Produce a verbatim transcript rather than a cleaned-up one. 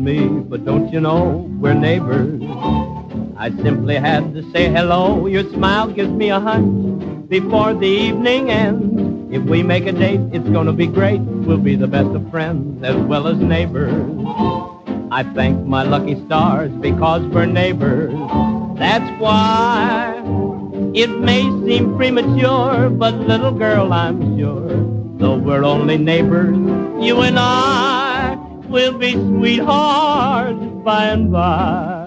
me, but don't you know we're neighbors? I simply had to say hello. Your smile gives me a hunch before the evening ends. If we make a date, it's gonna be great. We'll be the best of friends as well as neighbors. I thank my lucky stars because we're neighbors. That's why it may seem premature, but little girl, I'm sure, though we're only neighbors, you and I will be sweethearts by and by.